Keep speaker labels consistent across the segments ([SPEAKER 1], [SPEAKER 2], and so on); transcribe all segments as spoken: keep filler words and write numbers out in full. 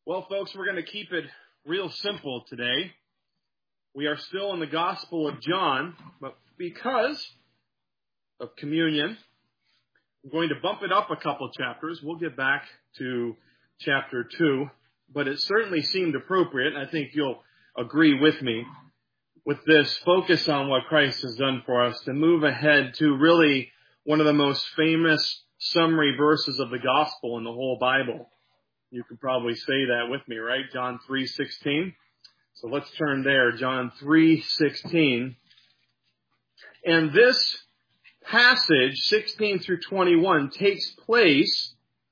[SPEAKER 1] Well, folks, we're going to keep it real simple today. We are still in the Gospel of John, but because of communion, I'm going to bump it up a couple chapters. We'll get back to chapter two, but it certainly seemed appropriate, and I think you'll agree with me, with this focus on what Christ has done for us, to move ahead to really one of the most famous summary verses of the Gospel in the whole Bible. You could probably say that with me, right? John three sixteen. So let's turn there, John three sixteen. And this passage, sixteen through twenty-one, takes place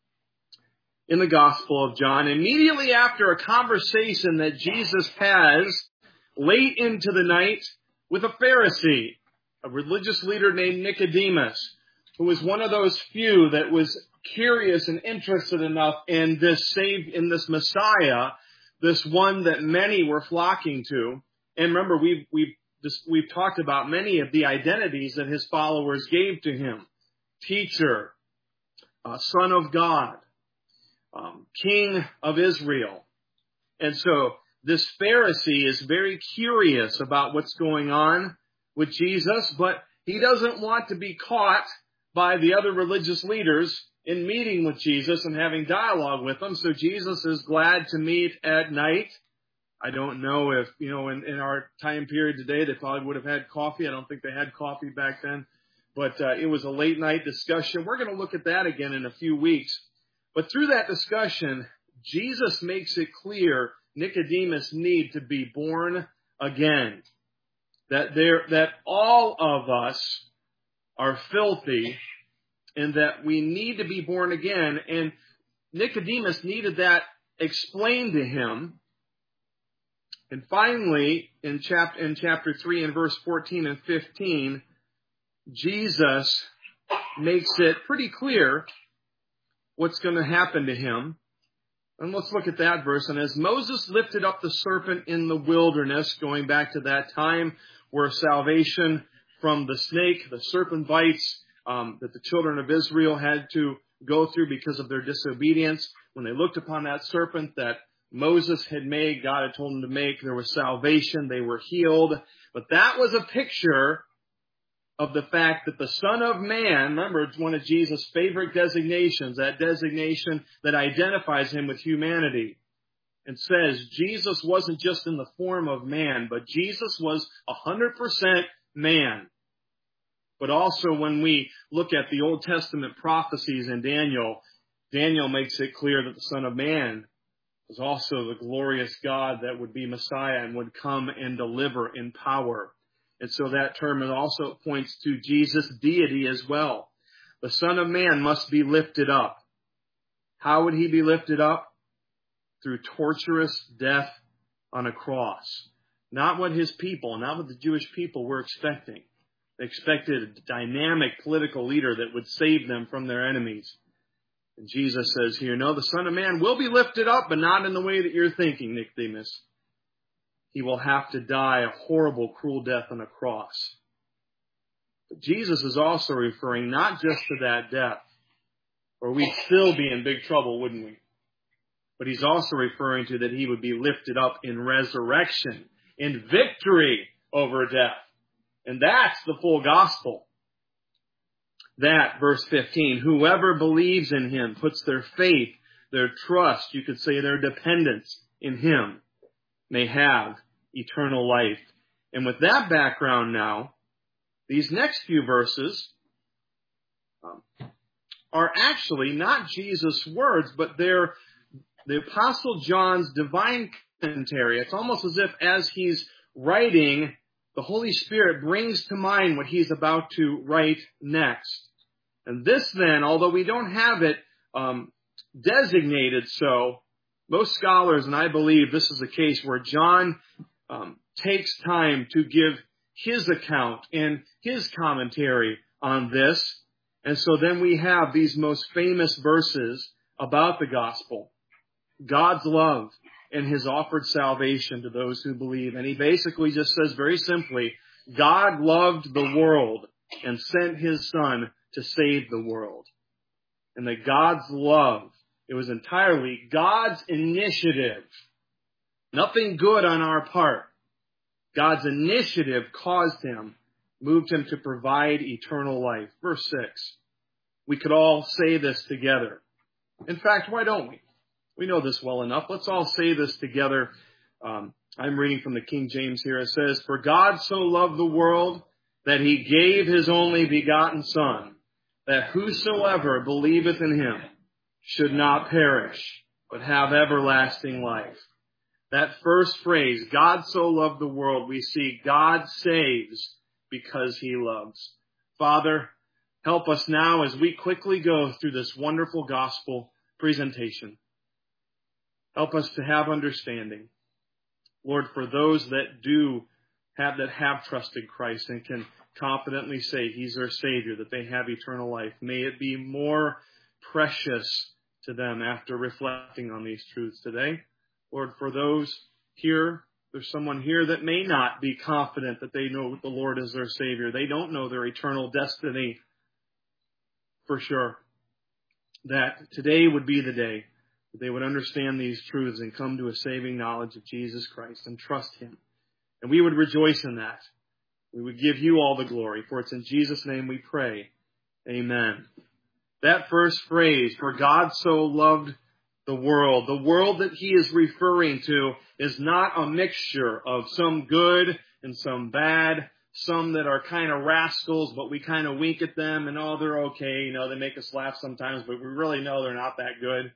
[SPEAKER 1] in the Gospel of John immediately after a conversation that Jesus has late into the night with a Pharisee, a religious leader named Nicodemus, who was one of those few that was curious and interested enough in this save, in this Messiah, this one that many were flocking to. And remember, we've, we've, just, we've talked about many of the identities that his followers gave to him. Teacher, uh, Son of God, um, King of Israel. And so this Pharisee is very curious about what's going on with Jesus, but he doesn't want to be caught by the other religious leaders in meeting with Jesus and having dialogue with them. So Jesus is glad to meet at night. I don't know if, you know, in, in our time period today, they probably would have had coffee. I don't think they had coffee back then. But uh, it was a late night discussion. We're going to look at that again in a few weeks. But through that discussion, Jesus makes it clear Nicodemus need to be born again. That there, that all of us are filthy, and that we need to be born again. And Nicodemus needed that explained to him. And finally, in chapter, in chapter three and verse fourteen and fifteen, Jesus makes it pretty clear what's going to happen to him. And let's look at that verse. And as Moses lifted up the serpent in the wilderness, going back to that time where salvation from the snake, the serpent bites, Um, that the children of Israel had to go through because of their disobedience. When they looked upon that serpent that Moses had made, God had told them to make, there was salvation, they were healed. But that was a picture of the fact that the Son of Man, remember, it's one of Jesus' favorite designations, that designation that identifies him with humanity. And says Jesus wasn't just in the form of man, but Jesus was one hundred percent man. But also when we look at the Old Testament prophecies in Daniel, Daniel makes it clear that the Son of Man was also the glorious God that would be Messiah and would come and deliver in power. And so that term also points to Jesus' deity as well. The Son of Man must be lifted up. How would he be lifted up? Through torturous death on a cross. Not what his people, not what the Jewish people were expecting. They expected a dynamic political leader that would save them from their enemies. And Jesus says here, no, the Son of Man will be lifted up, but not in the way that you're thinking, Nicodemus. He will have to die a horrible, cruel death on a cross. But Jesus is also referring not just to that death, or we'd still be in big trouble, wouldn't we? But he's also referring to that he would be lifted up in resurrection, in victory over death. And that's the full gospel. That, verse fifteen, whoever believes in him, puts their faith, their trust, you could say their dependence in him, may have eternal life. And with that background now, these next few verses um, are actually not Jesus' words, but they're the Apostle John's divine commentary. It's almost as if as he's writing, the Holy Spirit brings to mind what he's about to write next. And this then, although we don't have it um, designated so, most scholars, and I believe this is the case, where John um, takes time to give his account and his commentary on this. And so then we have these most famous verses about the gospel. God's love and his offered salvation to those who believe. And he basically just says very simply, God loved the world and sent his Son to save the world. And that God's love It was entirely God's initiative. Nothing good on our part. God's initiative caused him, moved him to provide eternal life. Verse six. We could all say this together. In fact, why don't we? We know this well enough. Let's all say this together. Um, I'm reading from the King James here. It says, "For God so loved the world that he gave his only begotten Son, that whosoever believeth in him should not perish, but have everlasting life." That first phrase, God so loved the world, we see God saves because he loves. Father, help us now as we quickly go through this wonderful gospel presentation. Help us to have understanding. Lord, for those that do have, that have trusted Christ and can confidently say he's their Savior, that they have eternal life, may it be more precious to them after reflecting on these truths today. Lord, for those here, there's someone here that may not be confident that they know the Lord is their Savior. They don't know their eternal destiny for sure. That today would be the day that they would understand these truths and come to a saving knowledge of Jesus Christ and trust him. And we would rejoice in that. We would give you all the glory, for it's in Jesus' name we pray. Amen. That first phrase, "For God so loved the world," the world that he is referring to is not a mixture of some good and some bad, some that are kind of rascals, but we kind of wink at them and, oh, they're okay. You know, they make us laugh sometimes, but we really know they're not that good.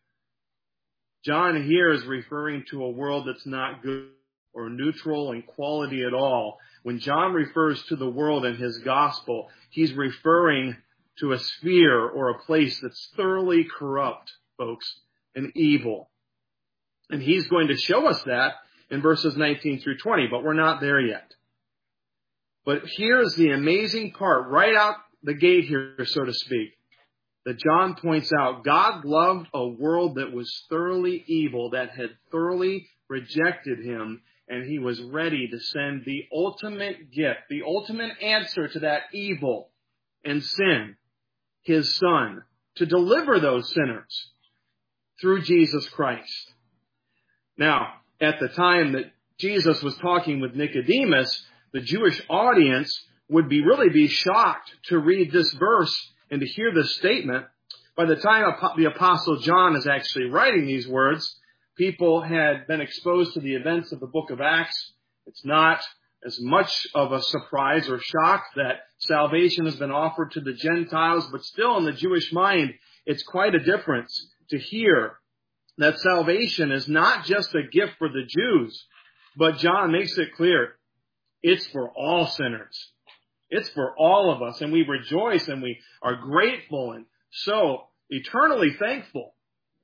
[SPEAKER 1] John here is referring to a world that's not good or neutral in quality at all. When John refers to the world in his gospel, he's referring to a sphere or a place that's thoroughly corrupt, folks, and evil. And he's going to show us that in verses nineteen through twenty, but we're not there yet. But here's the amazing part, right out the gate here, so to speak, that John points out. God loved a world that was thoroughly evil, that had thoroughly rejected him, and he was ready to send the ultimate gift, the ultimate answer to that evil and sin, his Son, to deliver those sinners through Jesus Christ. Now, at the time that Jesus was talking with Nicodemus, the Jewish audience would be really be shocked to read this verse and to hear this statement. By the time the Apostle John is actually writing these words, people had been exposed to the events of the book of Acts. It's not as much of a surprise or shock that salvation has been offered to the Gentiles, but still in the Jewish mind, it's quite a difference to hear that salvation is not just a gift for the Jews, but John makes it clear it's for all sinners. It's for all of us, and we rejoice and we are grateful and so eternally thankful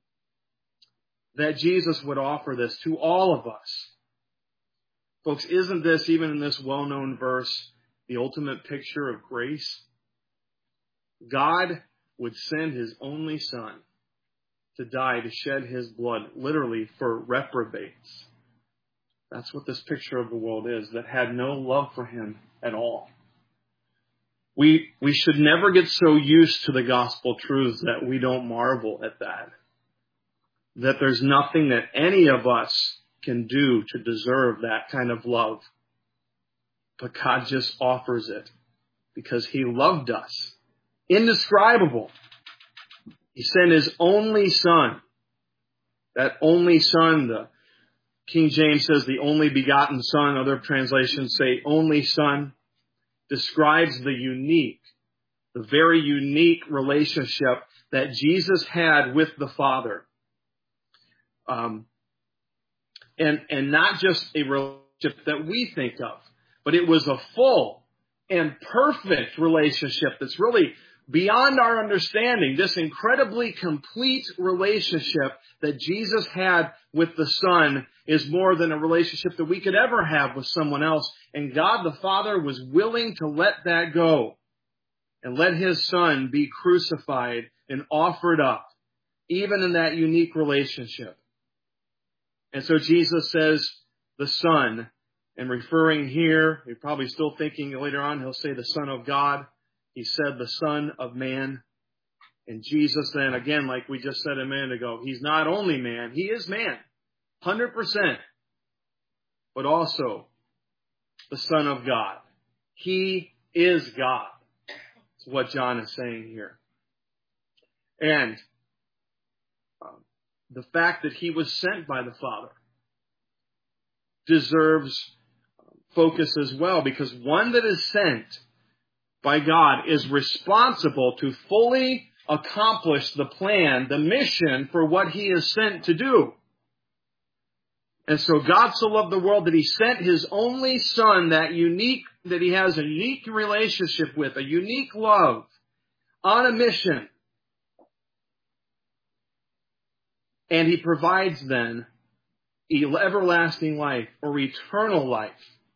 [SPEAKER 1] that Jesus would offer this to all of us. Folks, isn't this, even in this well-known verse, the ultimate picture of grace? God would send his only Son to die, to shed his blood, literally for reprobates. That's what this picture of the world is, that had no love for him at all. We, we should never get so used to the gospel truths that we don't marvel at that. That there's nothing that any of us can do to deserve that kind of love. But God just offers it because he loved us. Indescribable. He sent his only Son. That only Son, the King James says the only begotten Son. Other translations say only Son. Describes the unique, the very unique relationship that Jesus had with the Father. Um, and, and not just a relationship that we think of, but it was a full and perfect relationship that's really beyond our understanding. This incredibly complete relationship that Jesus had with the Son is more than a relationship that we could ever have with someone else. And God the Father was willing to let that go and let his Son be crucified and offered up, even in that unique relationship. And so Jesus says the Son, and referring here, you're probably still thinking later on, he'll say the Son of God. He said the Son of Man. And Jesus then, again, like we just said a minute ago, he's not only man, he is man, one hundred percent, but also the Son of God. He is God. That's what John is saying here. And um, the fact that he was sent by the Father deserves focus as well, because one that is sent by God is responsible to fully accomplish the plan, the mission for what he is sent to do. And so God so loved the world that he sent his only Son, that unique, that he has a unique relationship with, a unique love, on a mission. And he provides then everlasting life or eternal life.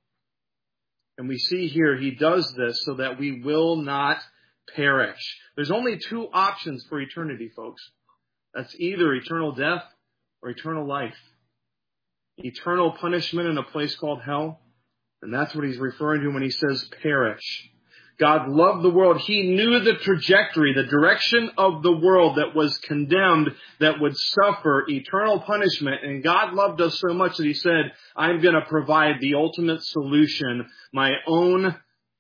[SPEAKER 1] And we see here he does this so that we will not perish. There's only two options for eternity, folks. That's either eternal death or eternal life. Eternal punishment in a place called hell. And that's what he's referring to when he says perish. God loved the world. He knew the trajectory, the direction of the world that was condemned, that would suffer eternal punishment. And God loved us so much that he said, I'm going to provide the ultimate solution, my own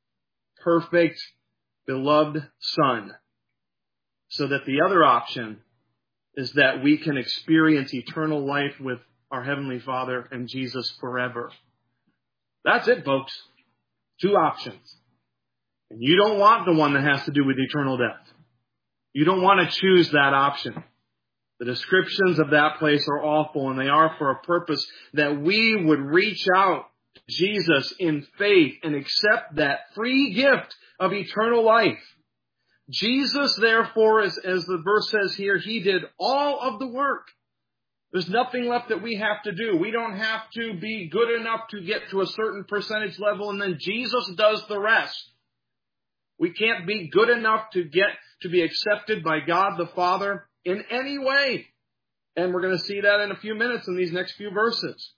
[SPEAKER 1] perfect, beloved Son. So that the other option is that we can experience eternal life with our Heavenly Father and Jesus forever. That's it, folks. Two options. And you don't want the one that has to do with eternal death. You don't want to choose that option. The descriptions of that place are awful, and they are for a purpose that we would reach out to Jesus in faith and accept that free gift of eternal life. Jesus, therefore, as, as the verse says here, he did all of the work. There's nothing left that we have to do. We don't have to be good enough to get to a certain percentage level, and then Jesus does the rest. We can't be good enough to get to be accepted by God the Father in any way. And we're going to see that in a few minutes in these next few verses.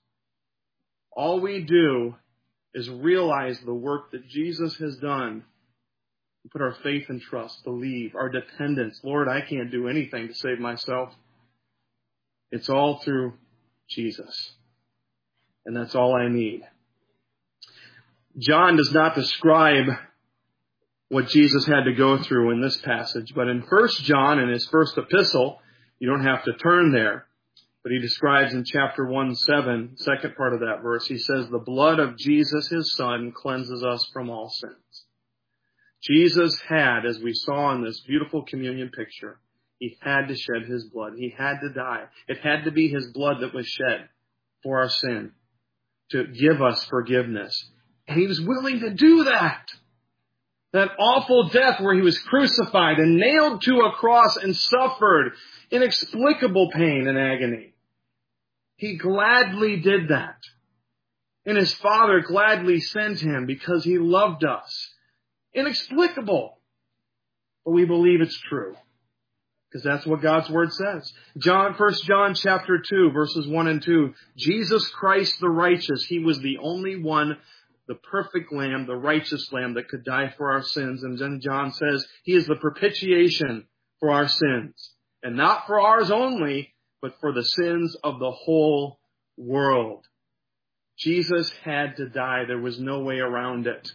[SPEAKER 1] All we do is realize the work that Jesus has done. We put our faith and trust, believe, our dependence. Lord, I can't do anything to save myself. It's all through Jesus. And that's all I need. John does not describe what Jesus had to go through in this passage. But in First John, in his first epistle, you don't have to turn there, but he describes in chapter one, seven, second part of that verse, he says, the blood of Jesus, his Son, cleanses us from all sins. Jesus had, as we saw in this beautiful communion picture, he had to shed his blood. He had to die. It had to be his blood that was shed for our sin, to give us forgiveness. And he was willing to do that. That awful death where he was crucified and nailed to a cross and suffered inexplicable pain and agony. He gladly did that. And his Father gladly sent him because he loved us. Inexplicable. But we believe it's true. Because that's what God's Word says. John, First John chapter two, verses one and two. Jesus Christ the righteous, he was the only one, the perfect Lamb, the righteous Lamb that could die for our sins. And then John says he is the propitiation for our sins. And not for ours only, but for the sins of the whole world. Jesus had to die. There was no way around it.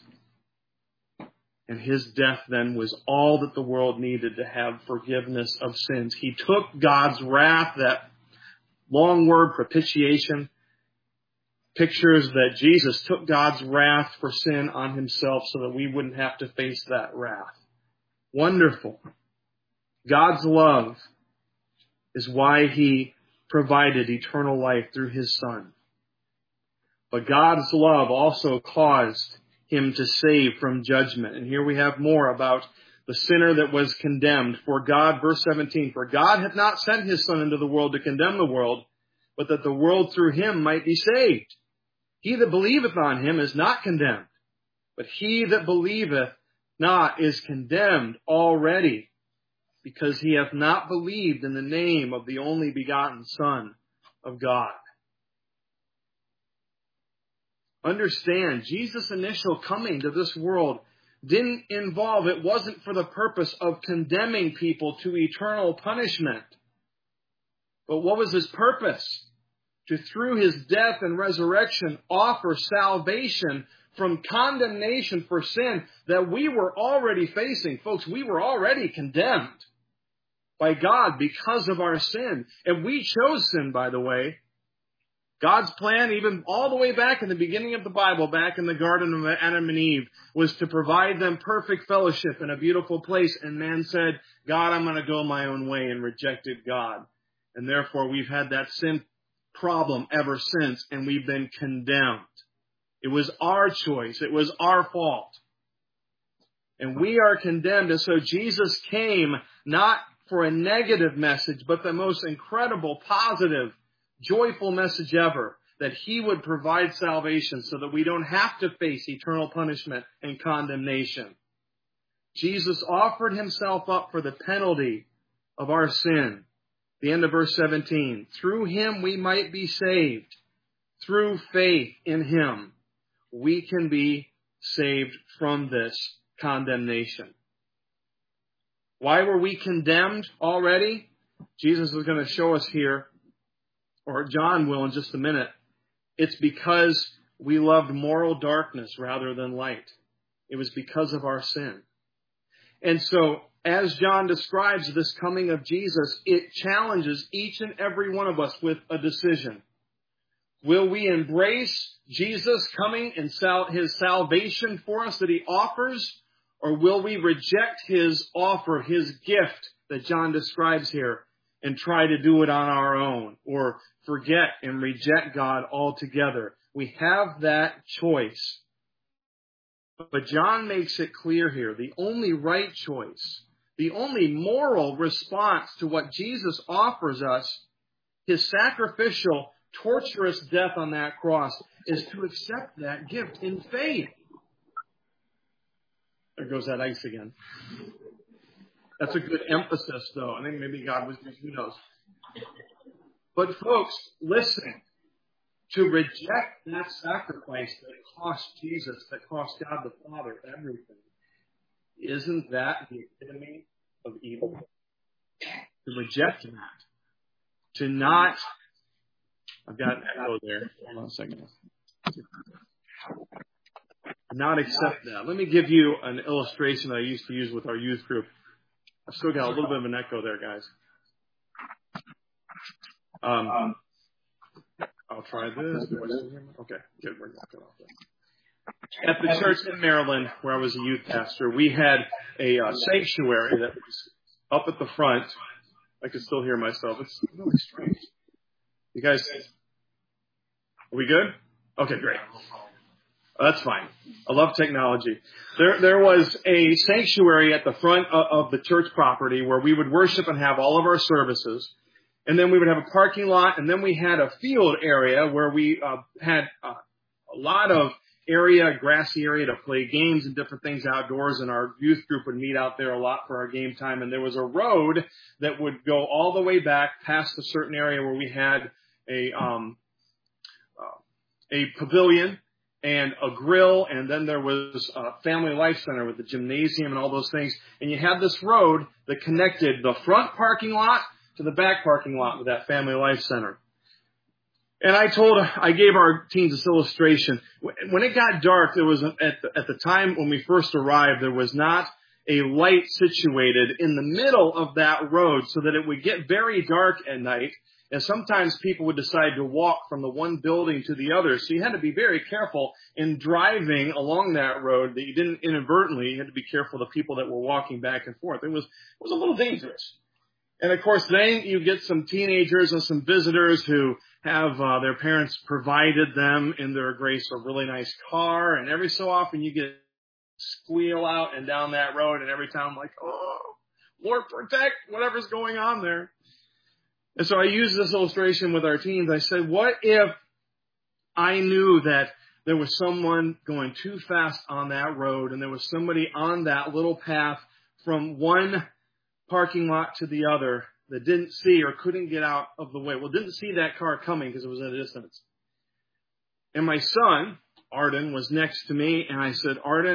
[SPEAKER 1] And his death then was all that the world needed to have forgiveness of sins. He took God's wrath, that long word propitiation, pictures that Jesus took God's wrath for sin on himself so that we wouldn't have to face that wrath. Wonderful. God's love is why he provided eternal life through his Son. But God's love also caused him to save from judgment. And here we have more about the sinner that was condemned. For God, verse seventeen, for God hath not sent his Son into the world to condemn the world, but that the world through him might be saved. He that believeth on him is not condemned, but he that believeth not is condemned already, because he hath not believed in the name of the only begotten Son of God. Understand, Jesus' initial coming to this world didn't involve, it wasn't for the purpose of condemning people to eternal punishment. But what was his purpose? To, through his death and resurrection, offer salvation from condemnation for sin that we were already facing. Folks, we were already condemned by God because of our sin. And we chose sin, by the way. God's plan, even all the way back in the beginning of the Bible, back in the Garden of Adam and Eve, was to provide them perfect fellowship in a beautiful place. And man said, God, I'm going to go my own way, and rejected God. And therefore, we've had that sin problem ever since, and we've been condemned. It was our choice. It was our fault. And we are condemned. And so Jesus came not for a negative message, but the most incredible, positive, joyful message ever, that he would provide salvation so that we don't have to face eternal punishment and condemnation. Jesus offered himself up for the penalty of our sin. The end of verse seventeen. Through him we might be saved. Through faith in him, we can be saved from this condemnation. Why were we condemned already? Jesus is going to show us here, or John will in just a minute. It's because we loved moral darkness rather than light. It was because of our sin. And so, as John describes this coming of Jesus, it challenges each and every one of us with a decision. Will we embrace Jesus coming and sal- his salvation for us that he offers? Or will we reject his offer, his gift that John describes here, and try to do it on our own, or forget and reject God altogether? We have that choice. But John makes it clear here, the only right choice, the only moral response to what Jesus offers us, his sacrificial, torturous death on that cross, is to accept that gift in faith. There goes that ice again. That's a good emphasis, though. I think maybe God was, who knows. But folks, listen. To reject that sacrifice that cost Jesus, that cost God the Father everything, isn't that the epitome of evil? To reject that. To not... I've got an echo there. Hold on a second. Not accept that. Let me give you an illustration that I used to use with our youth group. I've still got a little bit of an echo there, guys. Um, I'll try this. Okay, good. We're good. At the church in Maryland, where I was a youth pastor, we had a uh, sanctuary that was up at the front. I can still hear myself. It's really strange. You guys, are we good? Okay, great. That's fine. I love technology. There, there was a sanctuary at the front of, of the church property where we would worship and have all of our services. And then we would have a parking lot, and then we had a field area where we uh, had uh, a lot of area, grassy area to play games and different things outdoors, and our youth group would meet out there a lot for our game time. And there was a road that would go all the way back past a certain area where we had a um, uh, a pavilion and a grill, and then there was a family life center with the gymnasium and all those things. And you had this road that connected the front parking lot to the back parking lot with that family life center. And I told, I gave our teens this illustration. When it got dark, there was, at the, at the time when we first arrived, there was not a light situated in the middle of that road so that it would get very dark at night. And sometimes people would decide to walk from the one building to the other. So you had to be very careful in driving along that road that you didn't inadvertently, you had to be careful of the people that were walking back and forth. It was, it was a little dangerous. And of course, then you get some teenagers and some visitors who have uh, their parents provided them in their grace a really nice car. And every so often you get squeal out and down that road. And every time I'm like, oh, Lord, protect whatever's going on there. And so I used this illustration with our teens. I said, what if I knew that there was someone going too fast on that road and there was somebody on that little path from one parking lot to the other that didn't see or couldn't get out of the way. Well, didn't see that car coming because it was at a distance. And my son, Arden, was next to me, and I said, Arden,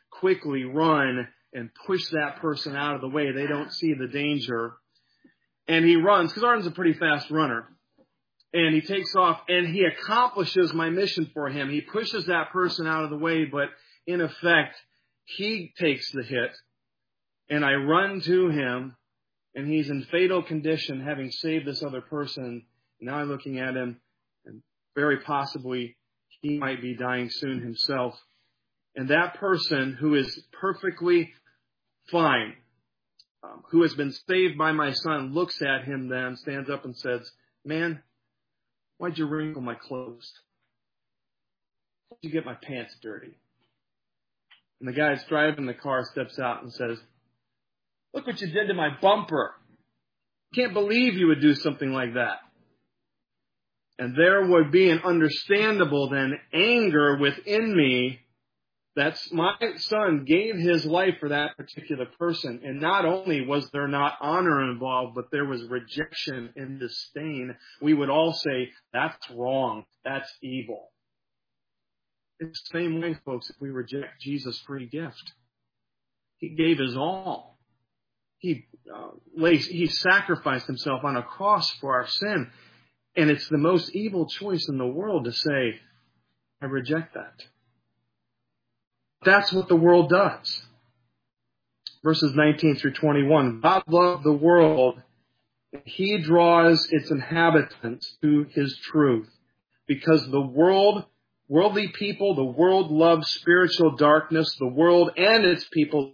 [SPEAKER 1] quickly run and push that person out of the way. They don't see the danger. And he runs, because Arden's a pretty fast runner. And he takes off, and he accomplishes my mission for him. He pushes that person out of the way, but in effect, he takes the hit. And I run to him, and he's in fatal condition, having saved this other person. Now I'm looking at him, and very possibly he might be dying soon himself. And that person, who is perfectly fine, um, who has been saved by my son, looks at him then, stands up and says, "Man, why'd you wrinkle my clothes? Why'd you get my pants dirty?" And the guy that's driving the car steps out and says, "Look what you did to my bumper. Can't believe you would do something like that." And there would be an understandable then anger within me that my son gave his life for that particular person. And not only was there not honor involved, but there was rejection and disdain. We would all say, "That's wrong. That's evil." It's the same way, folks, if we reject Jesus' free gift. He gave his all. He, uh, lays, he sacrificed himself on a cross for our sin. And it's the most evil choice in the world to say, "I reject that." That's what the world does. Verses nineteen through twenty-one. God loved the world. He draws its inhabitants to his truth. Because the world, worldly people, the world loves spiritual darkness. The world and its people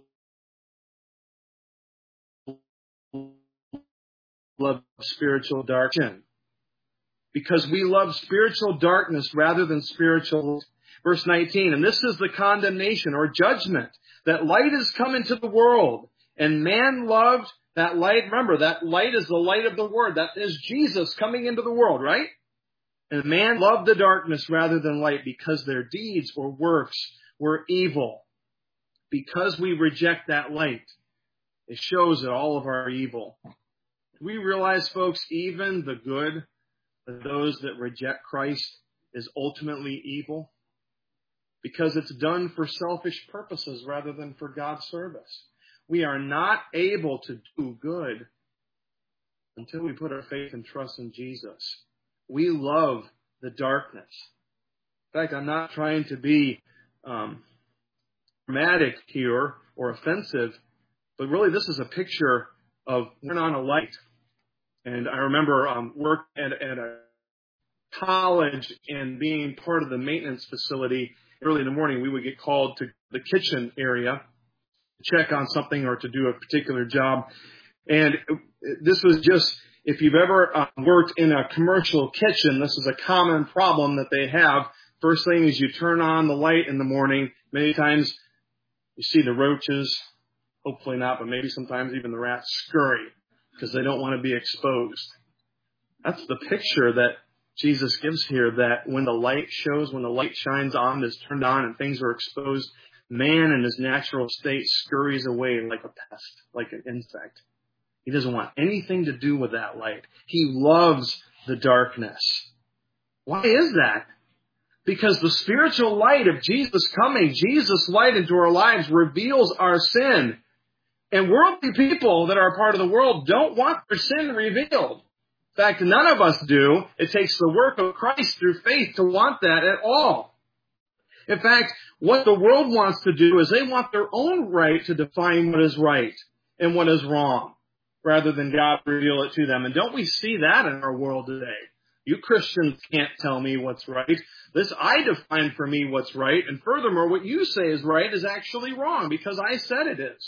[SPEAKER 1] love spiritual darkness. Because we love spiritual darkness rather than spiritual. Verse nineteen, and this is the condemnation or judgment, that light has come into the world, and man loved that light. Remember, that light is the light of the Word. That is Jesus coming into the world, right? And man loved the darkness rather than light because their deeds or works were evil. Because we reject that light, it shows that all of our evil. Do we realize, folks, even the good of those that reject Christ is ultimately evil? Because it's done for selfish purposes rather than for God's service. We are not able to do good until we put our faith and trust in Jesus. We love the darkness. In fact, I'm not trying to be um, dramatic here or offensive, but really this is a picture of turn on a light. And I remember um, work at, at a college and being part of the maintenance facility. Early in the morning, we would get called to the kitchen area to check on something or to do a particular job. And this was just, if you've ever uh, worked in a commercial kitchen, this is a common problem that they have. First thing is you turn on the light in the morning. Many times you see the roaches, hopefully not, but maybe sometimes even the rats scurry because they don't want to be exposed. That's the picture that Jesus gives here, that when the light shows, when the light shines on, is turned on and things are exposed, man in his natural state scurries away like a pest, like an insect. He doesn't want anything to do with that light. He loves the darkness. Why is that? Because the spiritual light of Jesus coming, Jesus' light into our lives, reveals our sin. And worldly people that are part of the world don't want their sin revealed. In fact, none of us do. It takes the work of Christ through faith to want that at all. In fact, what the world wants to do is they want their own right to define what is right and what is wrong, rather than God reveal it to them. And don't we see that in our world today? You Christians can't tell me what's right. This, I define for me what's right. And furthermore, what you say is right is actually wrong because I said it is.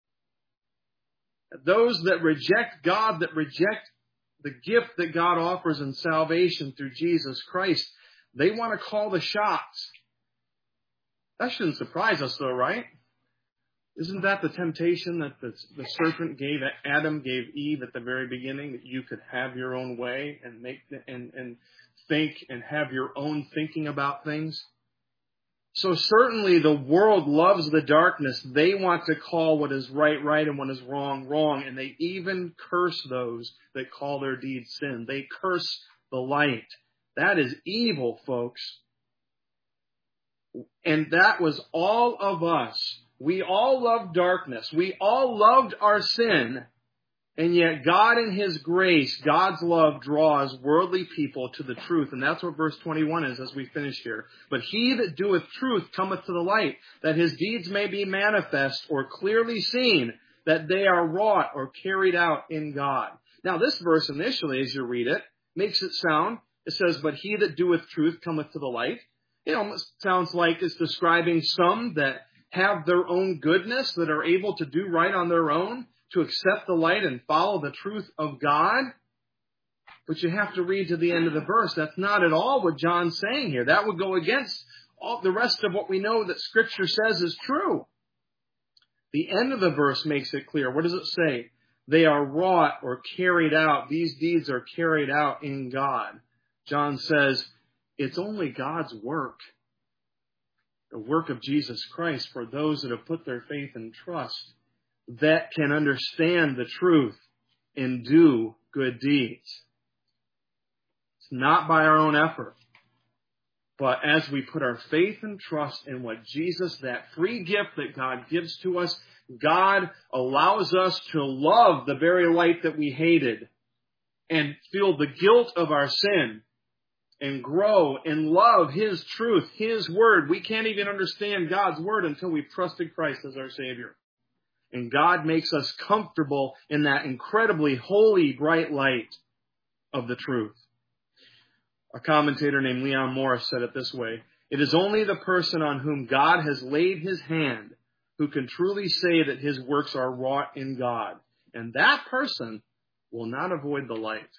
[SPEAKER 1] Those that reject God, that reject the gift that God offers in salvation through Jesus Christ, they want to call the shots. That shouldn't surprise us though, right? Isn't that the temptation that the, the serpent gave, Adam gave Eve at the very beginning, that you could have your own way and make and, and think and have your own thinking about things? So certainly the world loves the darkness. They want to call what is right, right, and what is wrong, wrong. And they even curse those that call their deeds sin. They curse the light. That is evil, folks. And that was all of us We all love darkness. We all loved our sin. And yet God in His grace, God's love draws worldly people to the truth. And that's what verse twenty-one is as we finish here. But he that doeth truth cometh to the light, that his deeds may be manifest or clearly seen, that they are wrought or carried out in God. Now this verse initially, as you read it, makes it sound, it says, but he that doeth truth cometh to the light. It almost sounds like it's describing some that have their own goodness, that are able to do right on their own, to accept the light and follow the truth of God. But you have to read to the end of the verse. That's not at all what John's saying here. That would go against all the rest of what we know that Scripture says is true. The end of the verse makes it clear. What does it say? They are wrought or carried out. These deeds are carried out in God. John says it's only God's work. The work of Jesus Christ for those that have put their faith and trust, that can understand the truth and do good deeds. It's not by our own effort, but as we put our faith and trust in what Jesus, that free gift that God gives to us, God allows us to love the very light that we hated and feel the guilt of our sin and grow and love His truth, His Word. We can't even understand God's Word until we've trusted Christ as our Savior. And God makes us comfortable in that incredibly holy, bright light of the truth. A commentator named Leon Morris said it this way: it is only the person on whom God has laid His hand who can truly say that his works are wrought in God. And that person will not avoid the light.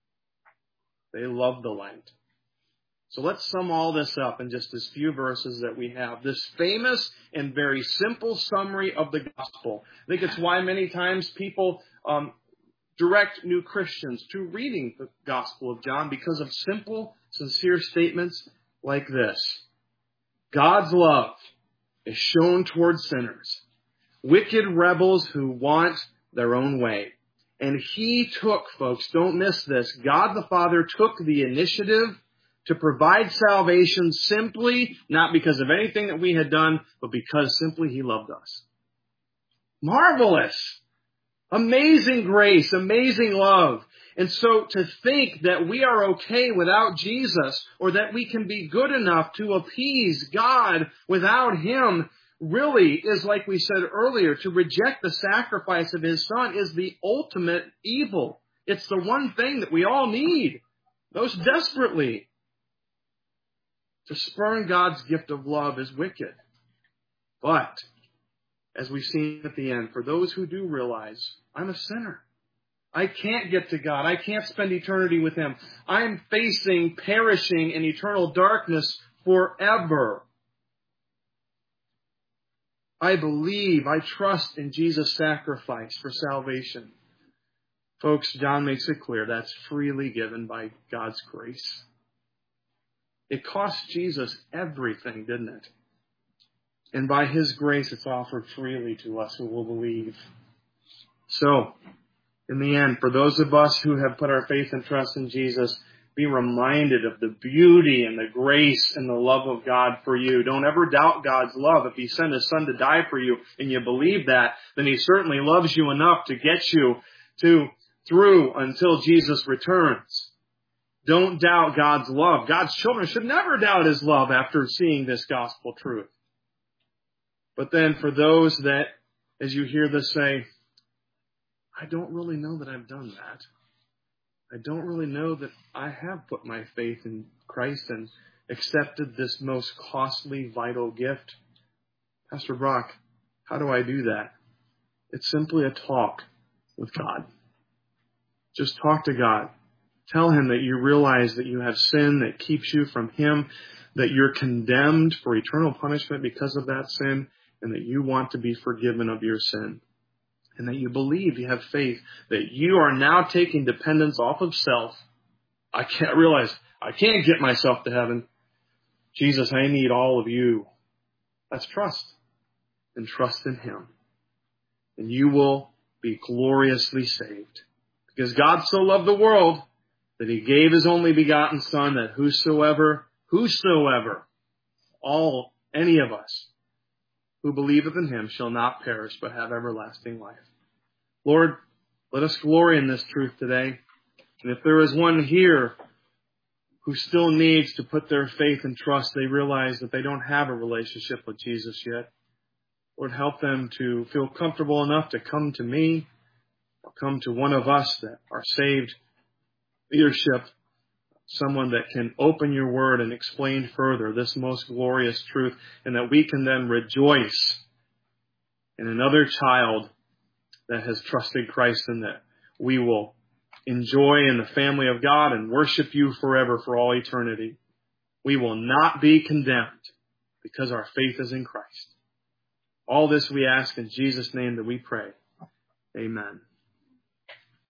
[SPEAKER 1] They love the light. So let's sum all this up in just as few verses that we have. This famous and very simple summary of the gospel. I think it's why many times people um, direct new Christians to reading the Gospel of John, because of simple, sincere statements like this. God's love is shown toward sinners, wicked rebels who want their own way. And He took, folks, don't miss this, God the Father took the initiative to provide salvation simply, not because of anything that we had done, but because simply He loved us. Marvelous! Amazing grace, amazing love. And so to think that we are okay without Jesus, or that we can be good enough to appease God without Him, really is, like we said earlier, to reject the sacrifice of His Son is the ultimate evil. It's the one thing that we all need, most desperately. To spurn God's gift of love is wicked. But, as we've seen at the end, for those who do realize, I'm a sinner. I can't get to God. I can't spend eternity with Him. I'm facing perishing in eternal darkness forever. I believe, I trust in Jesus' sacrifice for salvation. Folks, John makes it clear that's freely given by God's grace. It cost Jesus everything, didn't it? And by His grace, it's offered freely to us who will believe. So, in the end, for those of us who have put our faith and trust in Jesus, be reminded of the beauty and the grace and the love of God for you. Don't ever doubt God's love. If He sent His Son to die for you and you believe that, then He certainly loves you enough to get you to through until Jesus returns. Don't doubt God's love. God's children should never doubt His love after seeing this gospel truth. But then for those that, as you hear this, say, I don't really know that I've done that. I don't really know that I have put my faith in Christ and accepted this most costly, vital gift. Pastor Brock, how do I do that? It's simply a talk with God. Just talk to God. Tell Him that you realize that you have sin that keeps you from Him, that you're condemned for eternal punishment because of that sin, and that you want to be forgiven of your sin. And that you believe, you have faith, that you are now taking dependence off of self. I can't realize, I can't get myself to heaven. Jesus, I need all of you. That's trust. And trust in Him. And you will be gloriously saved. Because God so loved the world that He gave His only begotten Son, that whosoever, whosoever, all, any of us, who believeth in him shall not perish, but have everlasting life. Lord, let us glory in this truth today. And if there is one here who still needs to put their faith and trust, they realize that they don't have a relationship with Jesus yet, Lord, help them to feel comfortable enough to come to me, or come to one of us that are saved leadership, someone that can open your word and explain further this most glorious truth, and that we can then rejoice in another child that has trusted Christ, and that we will enjoy in the family of God and worship you forever for all eternity. We will not be condemned because our faith is in Christ. All this we ask in Jesus' name that we pray. Amen.